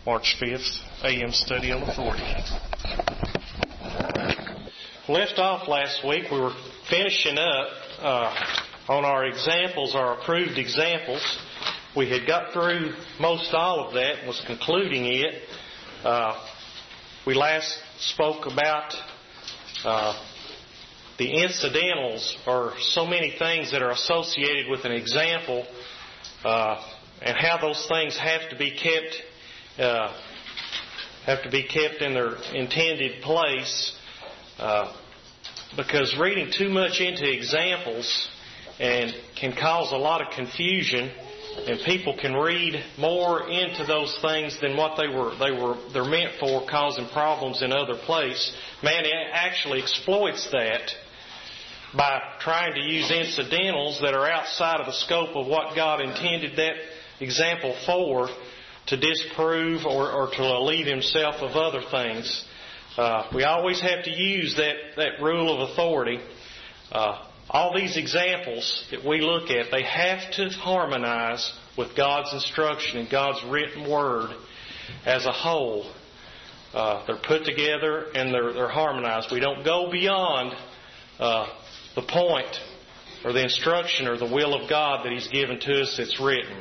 March 5th, AM Study on Authority. Left off last week, we were finishing up on our examples, our approved examples. We had got through most all of that and was concluding it. We last spoke about the incidentals, or so many things that are associated with an example, and how those things have to be kept in their intended place. Because reading too much into examples and can cause a lot of confusion, and people can read more into those things than what they're meant for, causing problems in other places. Man actually exploits that by trying to use incidentals that are outside of the scope of what God intended that example for, to disprove or to alleviate himself of other things. We always have to use that rule of authority. All these examples that we look at, they have to harmonize with God's instruction and God's written word as a whole. They're put together and they're harmonized. We don't go beyond the point or the instruction or the will of God that He's given to us that's written.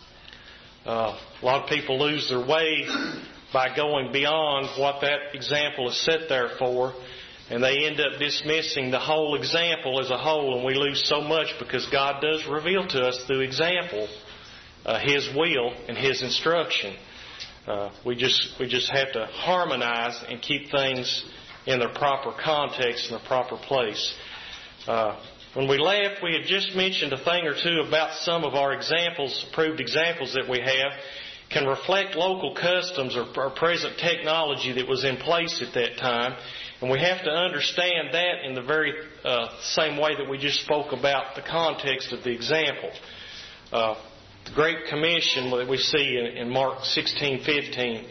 A lot of people lose their way by going beyond what that example is set there for, and they end up dismissing the whole example as a whole, and we lose so much because God does reveal to us through example His will and His instruction. We just have to harmonize and keep things in their proper context and their proper place. When we left, we had just mentioned a thing or two about some of our examples, approved examples that we have, can reflect local customs or present technology that was in place at that time. And we have to understand that in the very same way that we just spoke about the context of the example. The Great Commission that we see in Mark 16:15,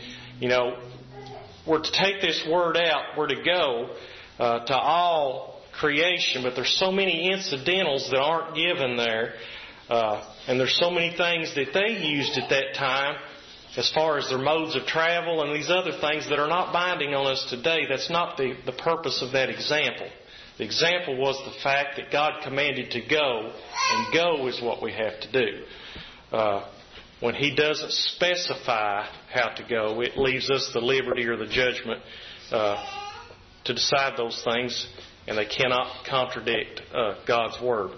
we're to take this word out, we're to go to all creation, but there's so many incidentals that aren't given there, and there's so many things that they used at that time as far as their modes of travel and these other things that are not binding on us today. That's not the purpose of that example. The example was the fact that God commanded to go, and go is what we have to do. When He doesn't specify how to go, it leaves us the liberty or the judgment to decide those things, and they cannot contradict God's Word.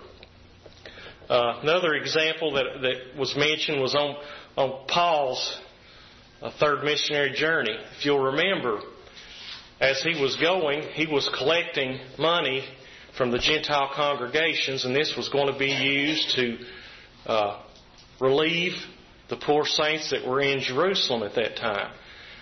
Another example that was mentioned was on Paul's third missionary journey. If you'll remember, as he was going, he was collecting money from the Gentile congregations, and this was going to be used to relieve the poor saints that were in Jerusalem at that time.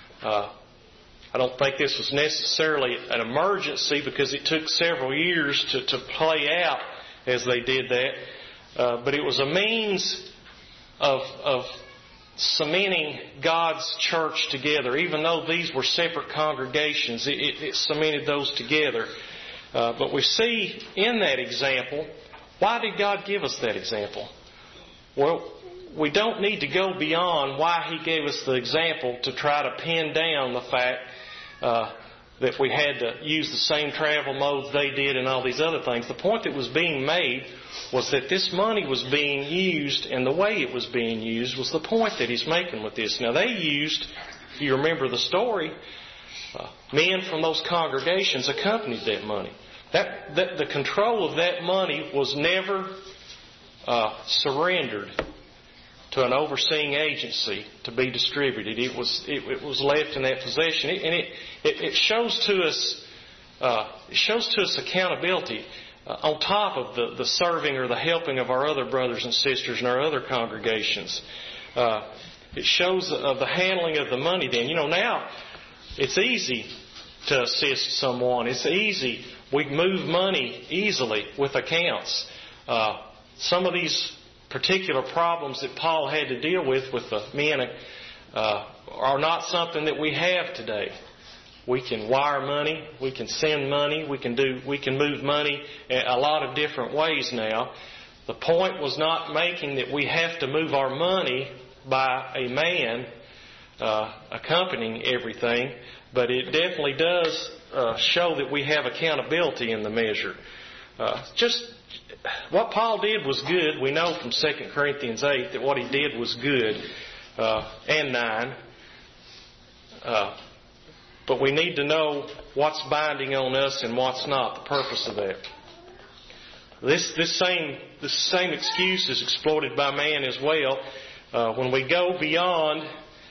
I don't think this was necessarily an emergency because it took several years to play out as they did that. But it was a means of cementing God's church together. Even though these were separate congregations, it cemented those together. But we see in that example, why did God give us that example? Well, we don't need to go beyond why He gave us the example to try to pin down the fact that we had to use the same travel modes they did and all these other things. The point that was being made was that this money was being used, and the way it was being used was the point that He's making with this. Now, they used, if you remember the story, men from those congregations accompanied that money. The control of that money was never surrendered to an overseeing agency to be distributed. It was left in that possession, and it shows to us accountability on top of the serving or the helping of our other brothers and sisters in our other congregations. It shows the handling of the money. Then now it's easy to assist someone. It's easy. We move money easily with accounts. Some of these particular problems that Paul had to deal with the men are not something that we have today. We can wire money, we can send money, we can move money a lot of different ways now. The point was not making that we have to move our money by a man accompanying everything, but it definitely does show that we have accountability in the measure. Just what Paul did was good. We know from 2 Corinthians 8 that what he did was good, and 9. But we need to know what's binding on us and what's not, the purpose of that. This same excuse is exploited by man as well. When we go beyond,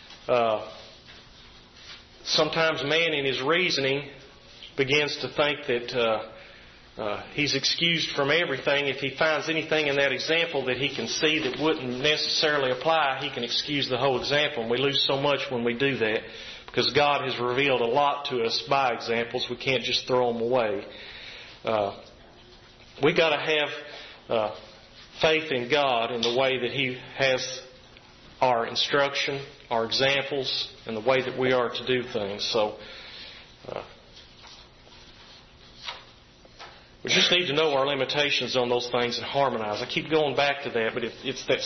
sometimes man in his reasoning begins to think that he's excused from everything. If he finds anything in that example that he can see that wouldn't necessarily apply, he can excuse the whole example. And we lose so much when we do that, because God has revealed a lot to us by examples. We can't just throw them away. We got to have faith in God in the way that He has our instruction, our examples, and the way that we are to do things. So we just need to know our limitations on those things and harmonize. I keep going back to that, but it's that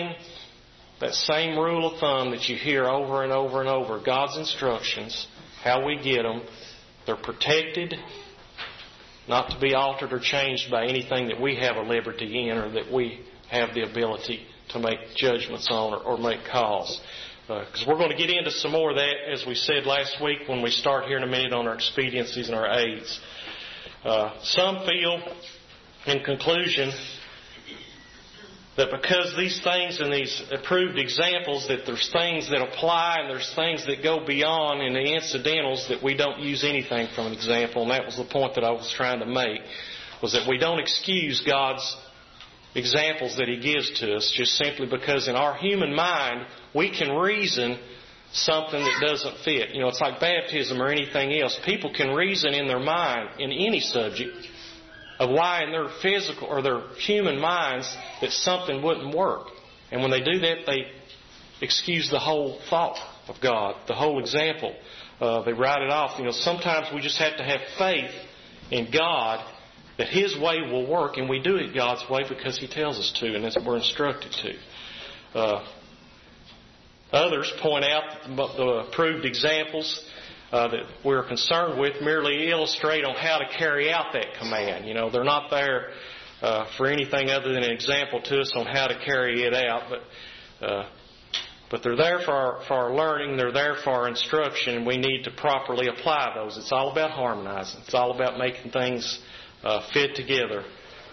same rule of thumb that you hear over and over and over. God's instructions, how we get them, they're protected, not to be altered or changed by anything that we have a liberty in or that we have the ability to make judgments on or make calls. Because we're going to get into some more of that, as we said last week, when we start here in a minute on our expediencies and our aids. Some feel, in conclusion, that because these things and these approved examples, that there's things that apply and there's things that go beyond in the incidentals, that we don't use anything from an example. And that was the point that I was trying to make, was that we don't excuse God's examples that He gives to us just simply because in our human mind we can reason something that doesn't fit. You know, it's like baptism or anything else. People can reason in their mind in any subject of why in their physical or their human minds that something wouldn't work. And when they do that, they excuse the whole thought of God, the whole example. They write it off. You know, sometimes we just have to have faith in God that His way will work, and we do it God's way because He tells us to, and that's what we're instructed to. Others point out that the approved examples that we're concerned with merely illustrate on how to carry out that command. You know, they're not there for anything other than an example to us on how to carry it out, but they're there for our learning. They're there for our instruction, and we need to properly apply those. It's all about harmonizing. It's all about making things fit together.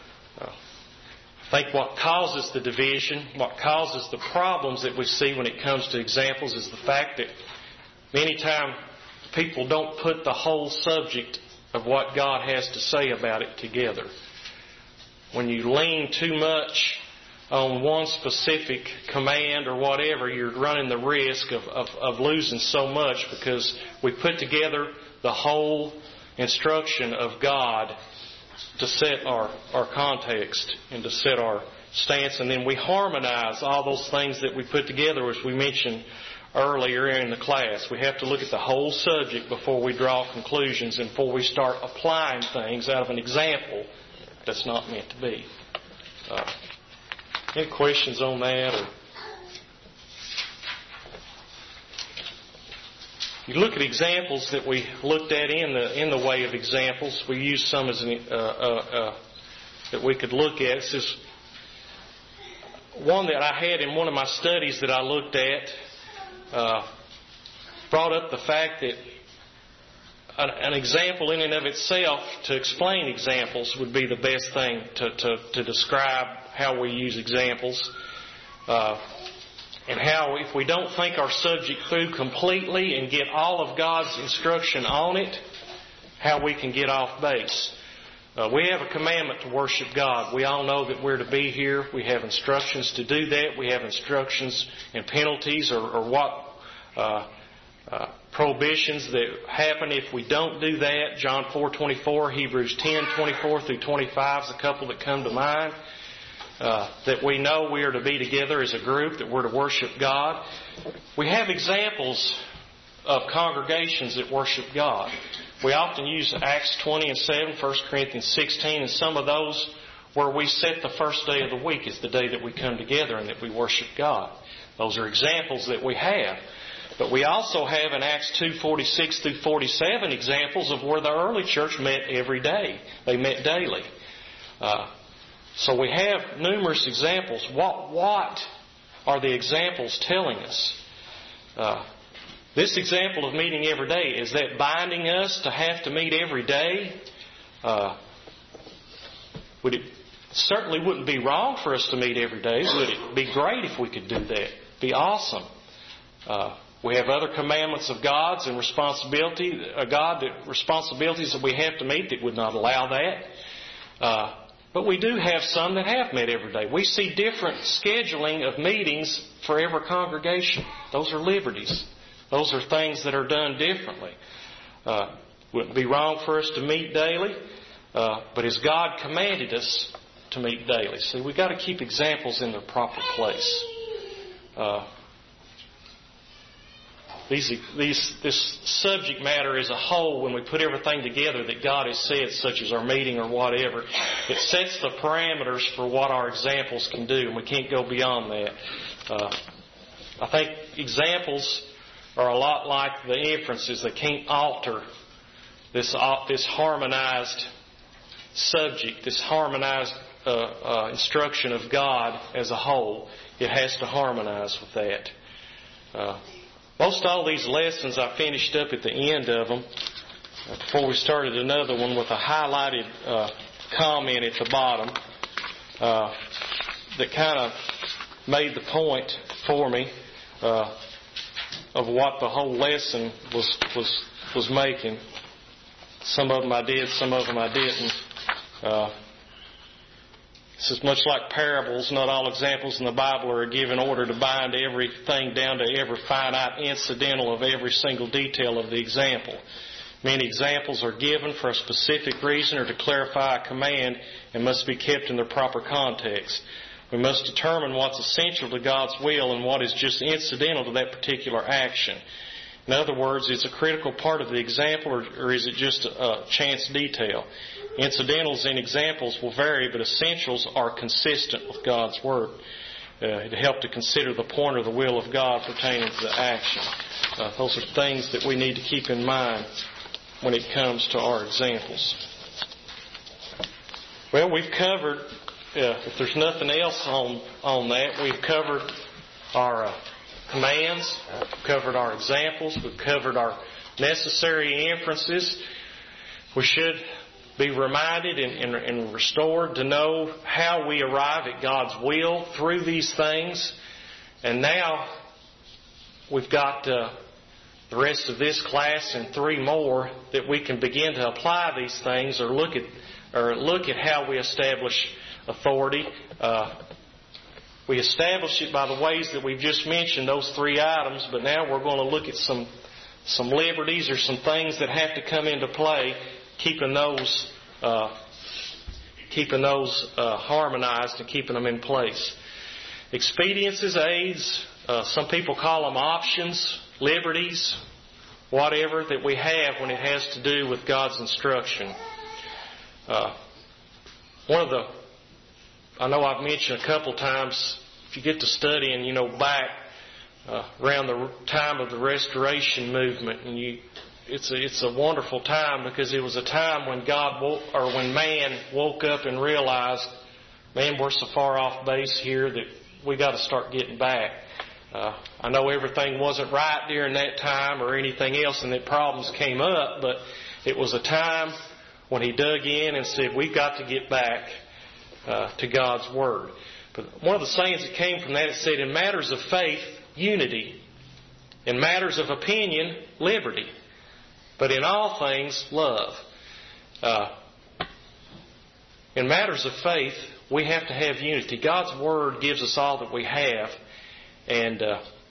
I think what causes the division, what causes the problems that we see when it comes to examples is the fact that many times people don't put the whole subject of what God has to say about it together. When you lean too much on one specific command or whatever, you're running the risk of losing so much, because we put together the whole instruction of God to set our context and to set our stance, and then we harmonize all those things that we put together, as we mentioned earlier in the class. We have to look at the whole subject before we draw conclusions and before we start applying things out of an example that's not meant to be. Any questions on that? Or you look at examples that we looked at in the way of examples. We used some as that we could look at. This is one that I had in one of my studies that I looked at. Brought up the fact that an example in and of itself, to explain examples, would be the best thing to describe how we use examples. And how, if we don't think our subject through completely and get all of God's instruction on it, how we can get off base. We have a commandment to worship God. We all know that we're to be here. We have instructions to do that. We have instructions and penalties or what prohibitions that happen if we don't do that. John 4:24, Hebrews 10:24 through 25 is a couple that come to mind. That we know we are to be together as a group, that we're to worship God. We have examples of congregations that worship God. We often use Acts 20 and 7, 1 Corinthians 16, and some of those where we set the first day of the week as the day that we come together and that we worship God. Those are examples that we have. But we also have in Acts 2:46 through 47 examples of where the early church met every day. They met daily. So we have numerous examples. What are the examples telling us? This example of meeting every day, is that binding us to have to meet every day? It certainly wouldn't be wrong for us to meet every day. Would it be great if we could do that? It'd be awesome. We have other commandments of God's and responsibilities that we have to meet that would not allow that. But we do have some that have met every day. We see different scheduling of meetings for every congregation. Those are liberties. Those are things that are done differently. Wouldn't be wrong for us to meet daily, but has God commanded us to meet daily? See, we've got to keep examples in their proper place. This subject matter as a whole, when we put everything together that God has said, such as our meeting or whatever, it sets the parameters for what our examples can do, and we can't go beyond that. I think examples are a lot like the inferences. They can't alter this harmonized subject, this harmonized instruction of God as a whole. It has to harmonize with that. Most all these lessons I finished up at the end of them before we started another one with a highlighted comment at the bottom that kind of made the point for me of what the whole lesson was making. Some of them I did, some of them I didn't. This is much like parables. Not all examples in the Bible are given in order to bind everything down to every finite incidental of every single detail of the example. Many examples are given for a specific reason or to clarify a command and must be kept in their proper context. We must determine what's essential to God's will and what is just incidental to that particular action. In other words, is a critical part of the example or is it just a chance detail? Incidentals and examples will vary, but essentials are consistent with God's Word. It helps to consider the point or the will of God pertaining to the action. Those are things that we need to keep in mind when it comes to our examples. Well, we've covered, if there's nothing else on that, we've covered our commands, we've covered our examples, we've covered our necessary inferences. We should be reminded and restored to know how we arrive at God's will through these things. And now we've got the rest of this class and 3 more that we can begin to apply these things or look at how we establish authority. We establish it by the ways that we've just mentioned, those 3 items, but now we're going to look at some liberties or some things that have to come into play, keeping those harmonized and keeping them in place. Expediences, aids, some people call them options, liberties, whatever that we have when it has to do with God's instruction. I know I've mentioned a couple times, if you get to studying, back around the time of the Restoration movement, and it's a wonderful time because it was a time when when man woke up and realized, man, we're so far off base here that we got to start getting back. I know everything wasn't right during that time or anything else, and that problems came up, but it was a time when he dug in and said, we've got to get back to God's Word. But one of the sayings that came from that, it said, in matters of faith, unity. In matters of opinion, liberty. But in all things, love. In matters of faith, we have to have unity. God's Word gives us all that we have. And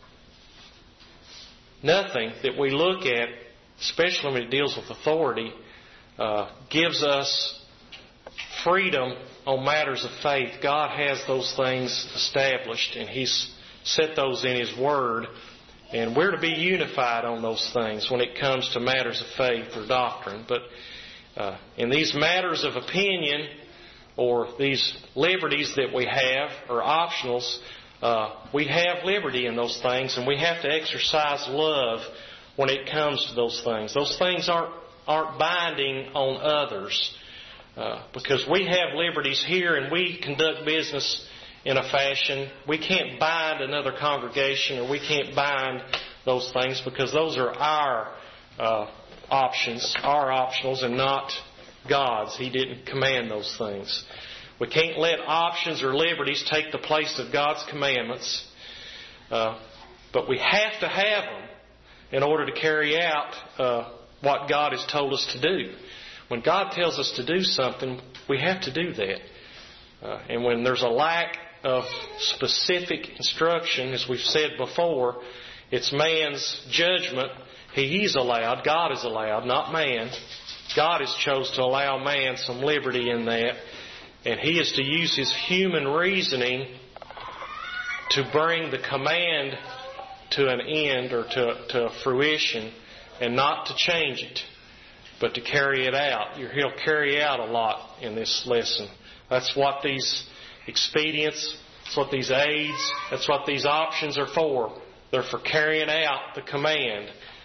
nothing that we look at, especially when it deals with authority, gives us freedom on matters of faith. God has those things established, and He's set those in His Word. And we're to be unified on those things when it comes to matters of faith or doctrine. But in these matters of opinion or these liberties that we have or optionals, we have liberty in those things, and we have to exercise love when it comes to those things. Those things aren't binding on others, because we have liberties here and we conduct business in a fashion. We can't bind another congregation, or we can't bind those things, because those are our options, our optionals, and not God's. He didn't command those things. We can't let options or liberties take the place of God's commandments, but we have to have them in order to carry out what God has told us to do. When God tells us to do something, we have to do that. And when there's a lack of specific instruction, as we've said before, it's man's judgment. He's allowed, God is allowed, not man. God has chose to allow man some liberty in that. And He is to use His human reasoning to bring the command to an end, or to a fruition, and not to change it, but to carry it out. He'll carry out a lot in this lesson. That's what these expedients, that's what these aids, that's what these options are for. They're for carrying out the command.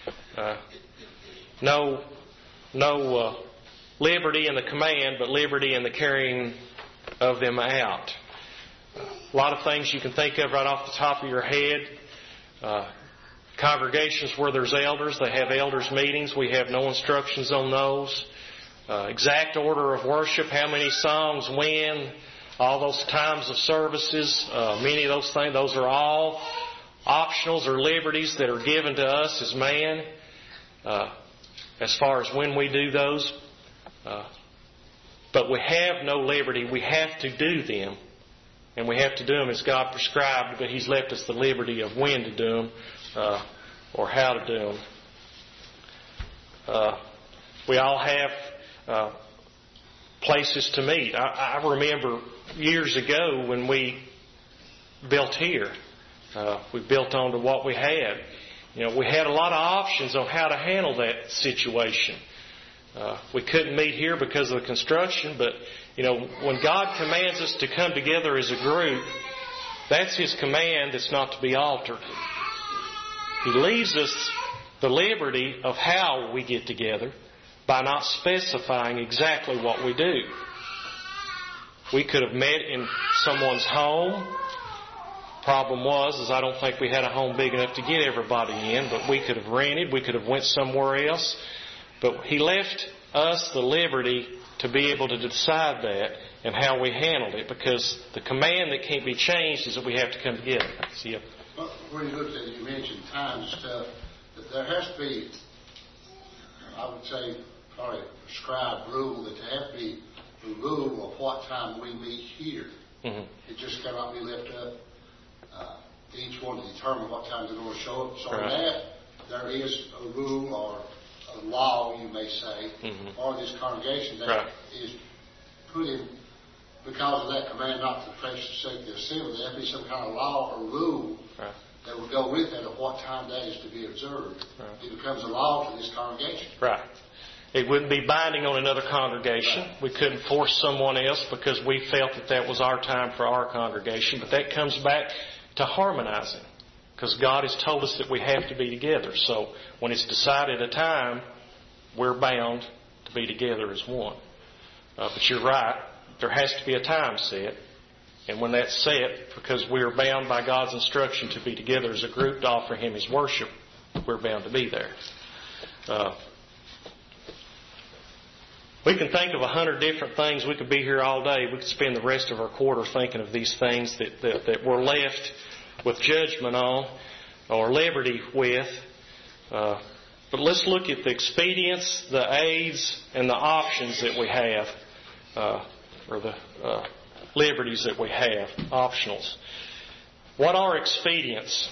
No liberty in the command, but liberty in the carrying of them out. A lot of things you can think of right off the top of your head. Congregations where there's elders, they have elders meetings. We have no instructions on those. Exact order of worship, how many songs when, all those times of services, many of those things, those are all optionals or liberties that are given to us as man, as far as when we do those. But we have no liberty. We have to do them. And we have to do them as God prescribed, but He's left us the liberty of when to do them, or how to do them. We all have places to meet. I remember years ago when we built here, we built onto what we had. We had a lot of options on how to handle that situation. We couldn't meet here because of the construction, but when God commands us to come together as a group, that's His command. It's not to be altered. He leaves us the liberty of how we get together by not specifying exactly what we do. We could have met in someone's home. Problem was, I don't think we had a home big enough to get everybody in, but we could have rented, we could have went somewhere else. But He left us the liberty to be able to decide that and how we handled it, because the command that can't be changed is that we have to come together. See, well, when you looked at it, you mentioned time and stuff, that there has to be, I would say, probably a prescribed rule, that there has to be a rule of what time we meet here. Mm-hmm. It just cannot be left up to each one to determine what time they're going to show up. So right. On that, there is a rule or a law, you may say, mm-hmm. or this congregation that right. is put in because of that command not to pressure the sake of the assembly. There has to be some kind of law or rule right. that will go with that of what time that is to be observed. Right. It becomes a law to this congregation. Right. It wouldn't be binding on another congregation. Right. We couldn't force someone else because we felt that was our time for our congregation. But that comes back to harmonizing, because God has told us that we have to be together. So when it's decided a time, we're bound to be together as one. But you're right. There has to be a time set. And when that's set, because we are bound by God's instruction to be together as a group to offer Him His worship, we're bound to be there. We can think of 100 different things. We could be here all day. We could spend the rest of our quarter thinking of these things that we're left with judgment on or liberty with. But let's look at the expedients, the aids, and the options that we have, or the liberties that we have, optionals. What are expedients?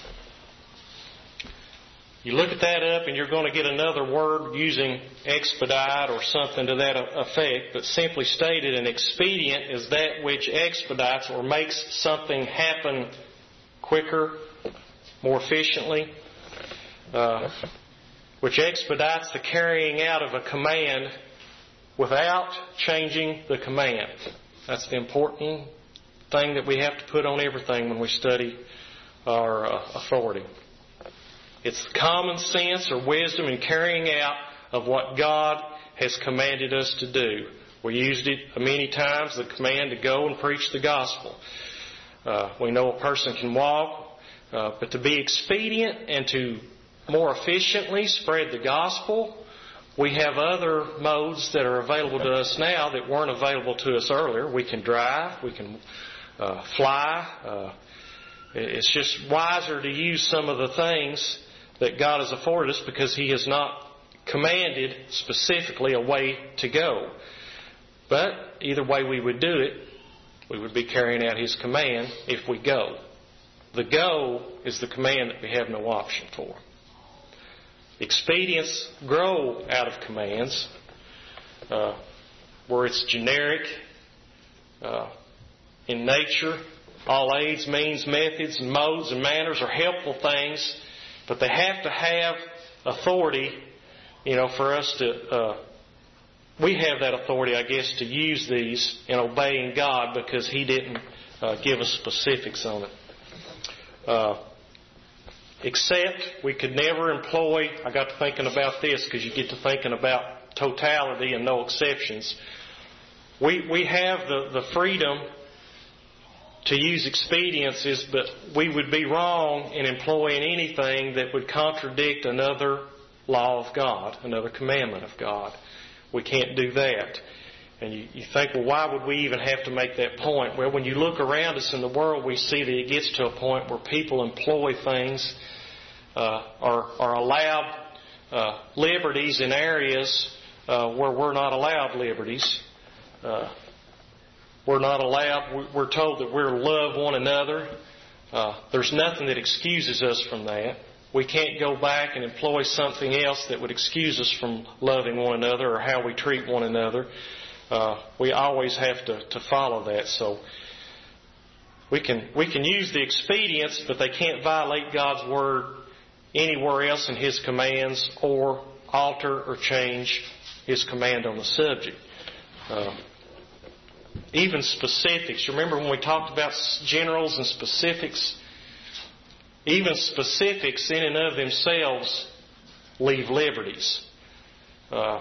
You look at that up and you're going to get another word using expedite or something to that effect, but simply stated, an expedient is that which expedites or makes something happen quicker, more efficiently, which expedites the carrying out of a command without changing the command. That's the important thing that we have to put on everything when we study our authority. It's common sense or wisdom in carrying out of what God has commanded us to do. We used it many times, the command to go and preach the gospel. We know a person can walk, but to be expedient and to more efficiently spread the gospel, we have other modes that are available to us now that weren't available to us earlier. We can drive, we can fly. It's just wiser to use some of the things that God has afforded us because He has not commanded specifically a way to go. But either way we would do it, we would be carrying out His command if we go. The go is the command that we have no option for. Expedience grow out of commands where it's generic in nature. All aids, means, methods, and modes and manners are helpful things, but they have to have authority, for us to... we have that authority, I guess, to use these in obeying God because He didn't give us specifics on it. Except we could never employ... I got to thinking about this because you get to thinking about totality and no exceptions. We have the freedom to use expediences, but we would be wrong in employing anything that would contradict another law of God, another commandment of God. We can't do that. And you think, well, why would we even have to make that point? Well, when you look around us in the world, we see that it gets to a point where people employ things, are allowed liberties in areas where we're not allowed liberties. We're not allowed, we're told that we're to love one another. There's nothing that excuses us from that. We can't go back and employ something else that would excuse us from loving one another or how we treat one another. We always have to follow that. So we can use the expedients, but they can't violate God's Word anywhere else in His commands or alter or change His command on the subject. Even specifics. Remember when we talked about generals and specifics? Even specifics in and of themselves leave liberties. I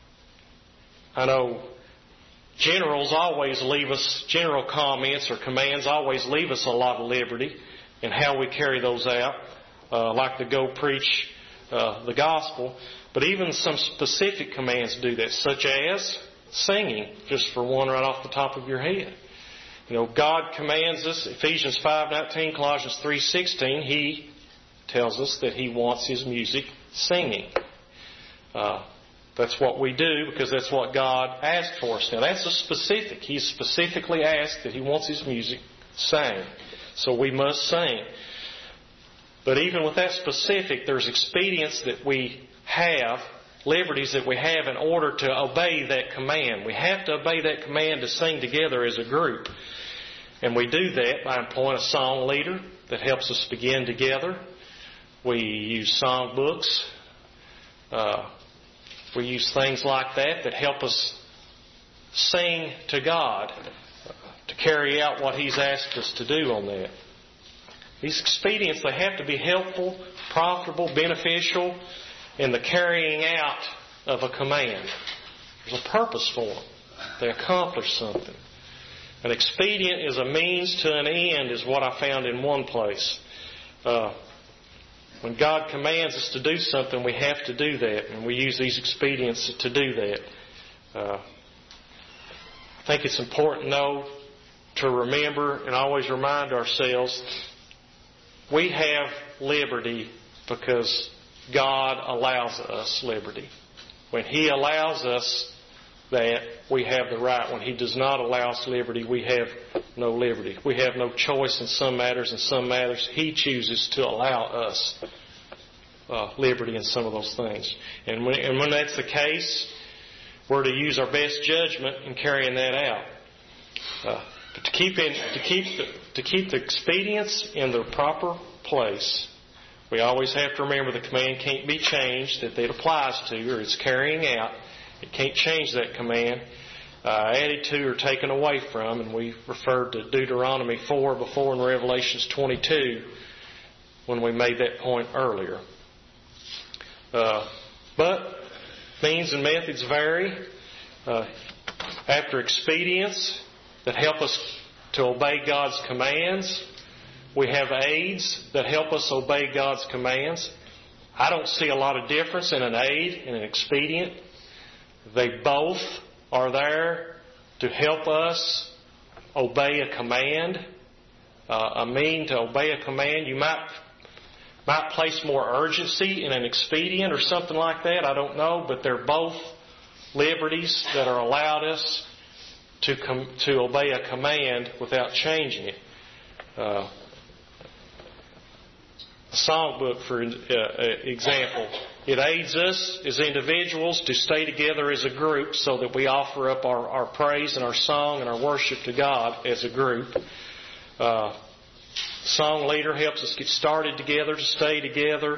know generals always leave us, general comments or commands always leave us a lot of liberty in how we carry those out, like to go preach the gospel. But even some specific commands do that, such as singing, just for one right off the top of your head. God commands us, Ephesians 5:19, Colossians 3:16, He tells us that He wants His music singing. That's what we do because that's what God asked for us. Now that's a specific. He specifically asked that He wants His music sang. So we must sing. But even with that specific, there's expedience that we have, liberties that we have in order to obey that command. We have to obey that command to sing together as a group. And we do that by employing a song leader that helps us begin together. We use song books. We use things like that help us sing to God, to carry out what He's asked us to do on that. These expedients, they have to be helpful, profitable, beneficial in the carrying out of a command. There's a purpose for them. They accomplish something. An expedient is a means to an end, is what I found in one place. When God commands us to do something, we have to do that, and we use these expedients to do that. I think it's important, though, to remember and always remind ourselves we have liberty because God allows us liberty. When He allows us that, we have the right. When He does not allow us liberty, we have no liberty. We have no choice in some matters. In some matters, He chooses to allow us liberty in some of those things. And when that's the case, we're to use our best judgment in carrying that out. But to keep the expedients in their proper place, we always have to remember the command can't be changed that it applies to or it's carrying out. It can't change that command. added to or taken away from, and we referred to Deuteronomy 4 before and Revelations 22 when we made that point earlier. But means and methods vary. After expedients that help us to obey God's commands, we have aids that help us obey God's commands. I don't see a lot of difference in an aid and an expedient. They both are there to help us obey a command. A mean to obey a command. You might place more urgency in an expedient or something like that. I don't know, but they're both liberties that are allowed us to obey a command without changing it. The songbook, for example, it aids us as individuals to stay together as a group so that we offer up our praise and our song and our worship to God as a group. Song leader helps us get started together, to stay together.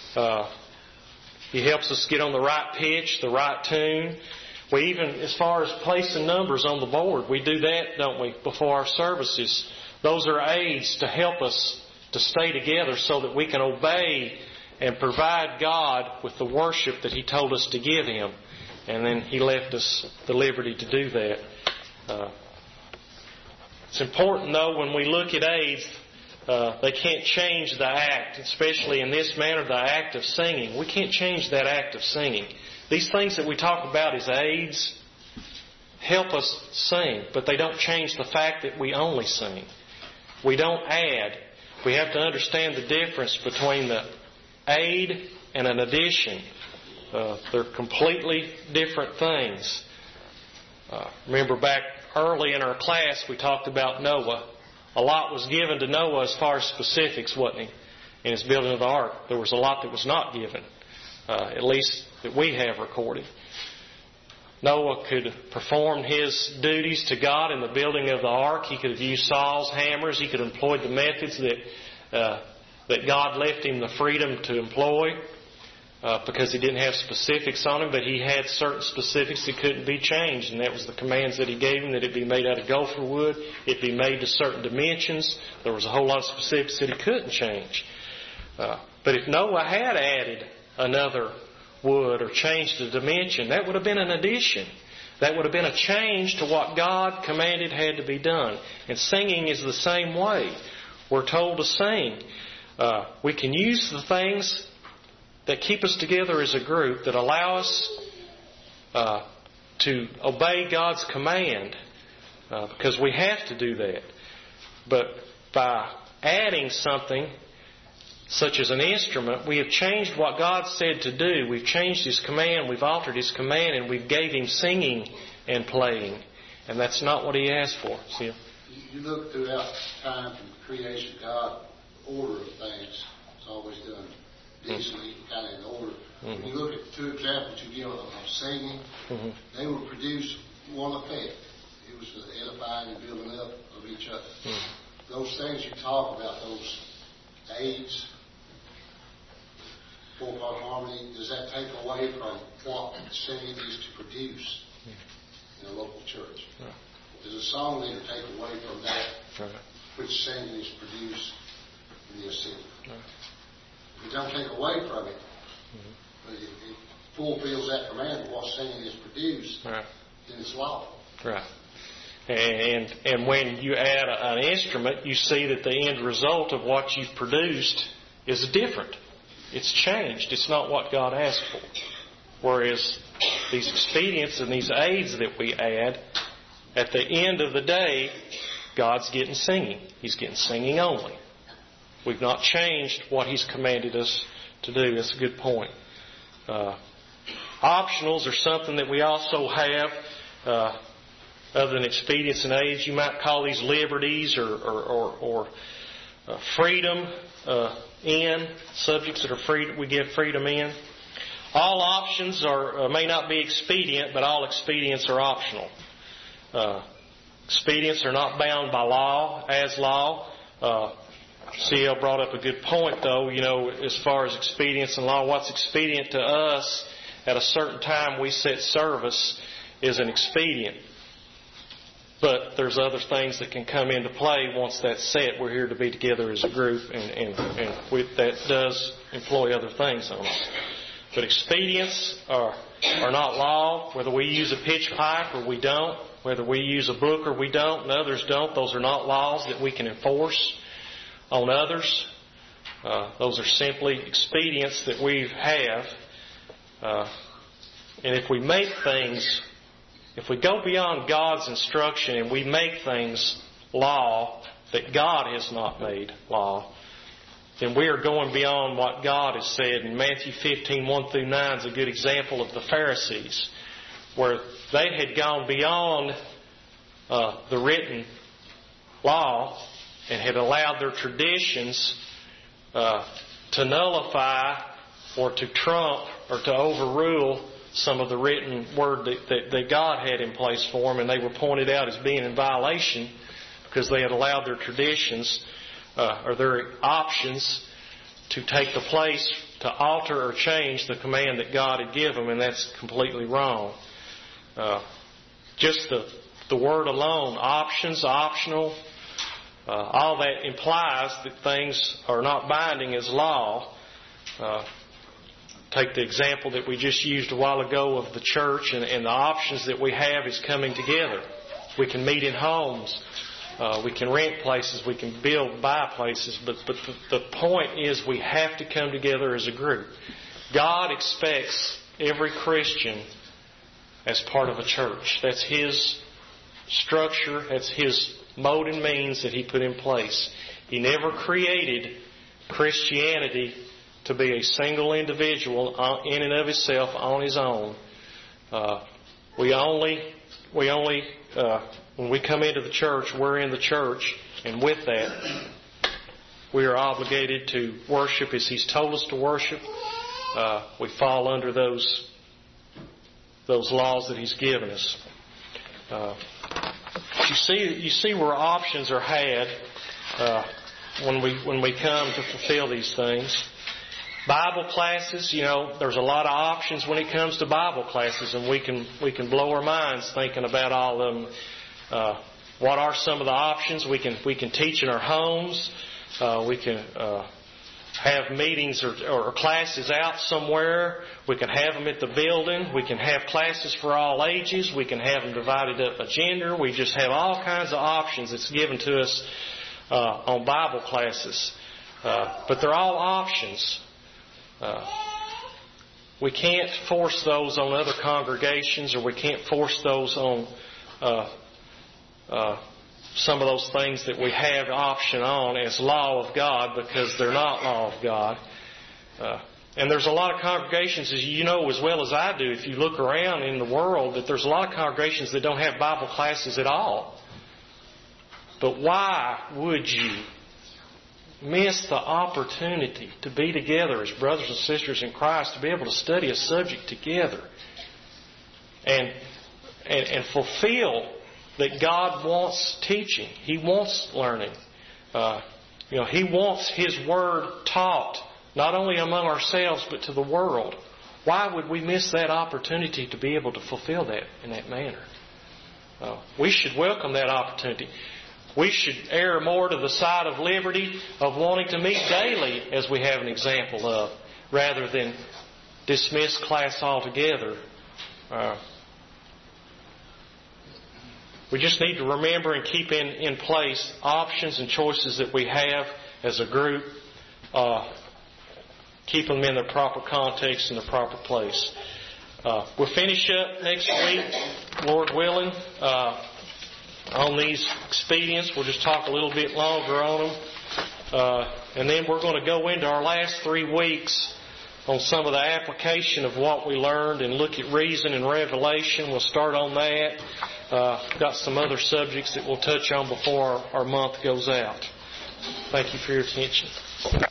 He helps us get on the right pitch, the right tune. We even, as far as placing numbers on the board, we do that, don't we, before our services. Those are aids to help us to stay together so that we can obey and provide God with the worship that He told us to give Him. And then He left us the liberty to do that. It's important, though, when we look at aids, they can't change the act, especially in this manner, the act of singing. We can't change that act of singing. These things that we talk about as aids help us sing, but they don't change the fact that we only sing. We don't add. We have to understand the difference between the aid and an addition. They're completely different things. Remember back early in our class we talked about Noah. A lot was given to Noah as far as specifics, wasn't he? In his building of the ark. There was a lot that was not given, at least that we have recorded. Noah could perform his duties to God in the building of the ark. He could have used saws, hammers. He could have employed the methods that God left him the freedom to employ because He didn't have specifics on him, but He had certain specifics that couldn't be changed, and that was the commands that He gave him, that it be made out of gopher wood, it be made to certain dimensions. There was a whole lot of specifics that He couldn't change. But if Noah had added another wood or changed the dimension, that would have been an addition. That would have been a change to what God commanded had to be done. And singing is the same way. We're told to sing. We can use the things that keep us together as a group, that allow us to obey God's command, because we have to do that. But by adding something such as an instrument, we have changed what God said to do. We've changed His command, we've altered His command, and we've gave Him singing and playing. And that's not what He asked for. See? You look throughout time from creation, God, order of things is always done decently, kind of in order. When you look at the two examples you give of singing, they would produce one effect. It was the edifying and building up of each other. Those things you talk about, those aids, four-part harmony, does that take away from what singing is to produce in a local church? Does a song leader take away from that which singing is produced in the assembly? If it don't take away from it, but it fulfills that command of what singing is produced, then it's lawful. Right. And when you add an instrument, you see that the end result of what you've produced is different. It's changed. It's not what God asked for. Whereas these expedients and these aids that we add, at the end of the day, God's getting singing. He's getting singing only. We've not changed what He's commanded us to do. That's a good point. Optionals are something that we also have other than expedients and aids. You might call these liberties or freedom in, subjects that are free, we give freedom in. All options may not be expedient, but all expedients are optional. Expedients are not bound by law, as law. C.L. brought up a good point, though, as far as expedience and law. What's expedient to us at a certain time we set service is an expedient. But there's other things that can come into play once that's set. We're here to be together as a group, and that does employ other things on us. But expedients are not law, whether we use a pitch pipe or we don't, whether we use a book or we don't, and others don't. Those are not laws that we can enforce on others. Those are simply expedients that we have. And if we make things, if we go beyond God's instruction and we make things law that God has not made law, then we are going beyond what God has said. And Matthew 15:1-9 is a good example of the Pharisees, where they had gone beyond the written law and had allowed their traditions to nullify or to trump or to overrule some of the written word that God had in place for them, and they were pointed out as being in violation because they had allowed their traditions or their options to take the place to alter or change the command that God had given them, and that's completely wrong. Just the word alone, options, optional, all that implies that things are not binding as law. Take the example that we just used a while ago of the church and the options that we have is coming together. We can meet in homes. We can rent places. We can buy places. But the point is we have to come together as a group. God expects every Christian as part of a church. That's His structure. That's His mode and means that He put in place. He never created Christianity to be a single individual in and of himself on his own. We only when we come into the church, we're in the church, and with that, we are obligated to worship as He's told us to worship. We fall under those laws that He's given us. You see where options are had when we come to fulfill these things. Bible classes, there's a lot of options when it comes to Bible classes, and we can blow our minds thinking about all of them. What are some of the options? We can teach in our homes. We can have meetings or classes out somewhere. We can have them at the building. We can have classes for all ages. We can have them divided up by gender. We just have all kinds of options that's given to us on Bible classes. But they're all options. We can't force those on other congregations, or we can't force those on some of those things that we have option on as law of God, because they're not law of God. And there's a lot of congregations, as you know as well as I do, if you look around in the world, that there's a lot of congregations that don't have Bible classes at all. But why would you miss the opportunity to be together as brothers and sisters in Christ, to be able to study a subject together and fulfill that God wants teaching? He wants learning. He wants His Word taught, not only among ourselves, but to the world. Why would we miss that opportunity to be able to fulfill that in that manner? We should welcome that opportunity. We should err more to the side of liberty, of wanting to meet daily, as we have an example of, rather than dismiss class altogether. We just need to remember and keep in place options and choices that we have as a group. Keep them in their proper context and the proper place. We'll finish up next week, Lord willing, on these expedients. We'll just talk a little bit longer on them. And then we're going to go into our last 3 weeks on some of the application of what we learned and look at reason and revelation. We'll start on that. Got some other subjects that we'll touch on before our month goes out. Thank you for your attention.